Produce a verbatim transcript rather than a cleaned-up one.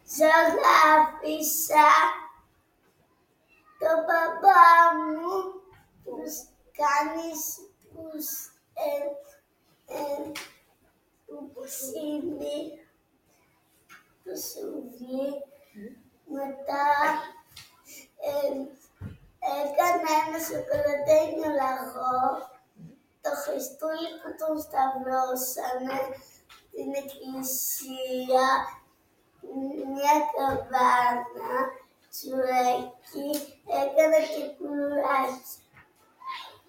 ζωγράφισα το μπαμπά μου που κάνει πους, ε, ε, που ψήνει το σουβλί. Μετά ε, έκανα ένα σοκολατένιο λαγό, το Χριστούλη που τον σταυρώσανε στην εκκλησία, μια καμπάνα, τσουρέκι, έκανα και κουράκι.